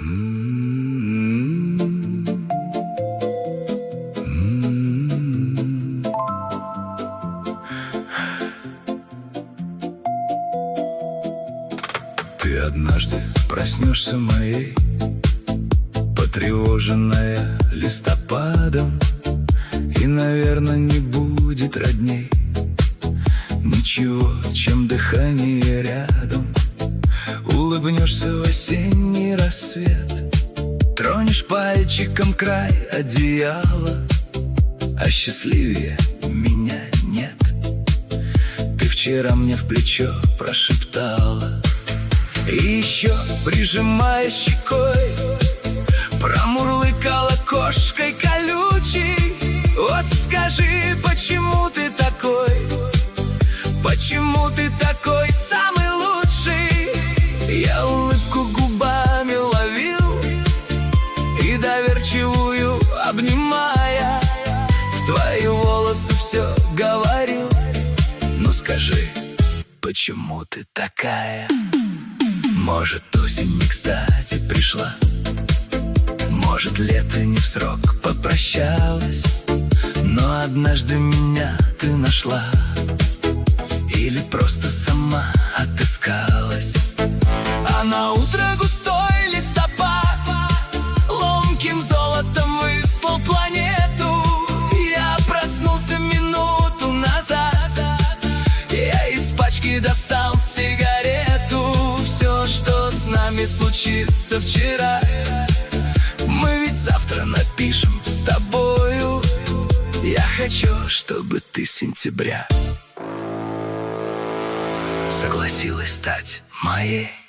Ты однажды проснешься моей, потревоженная листопадом, и, наверное, не будет родней ничего, чем дыхание рядом. Улыбнешься в осенний рассвет, тронешь пальчиком край одеяла, а счастливее меня нет. Ты вчера мне в плечо прошептала, и еще, прижимая щекой, промурлыкала кошкой колючей. Вот скажи, почему ты такой? Почему ты такой самый лучший? Я улыбку губами ловил и, доверчивую обнимая, в твои волосы все говорил. Ну скажи, почему ты такая? Может, осень не кстати пришла, может, лето не в срок попрощалась, но однажды меня ты нашла, или просто сама отыскалась. А на утро густой листопад ломким золотом выслал планету. Я проснулся минуту назад, я из пачки достал сигарету. Все, что с нами случится вчера, мы ведь завтра напишем с тобою. Я хочу, чтобы ты с сентября согласилась стать моей.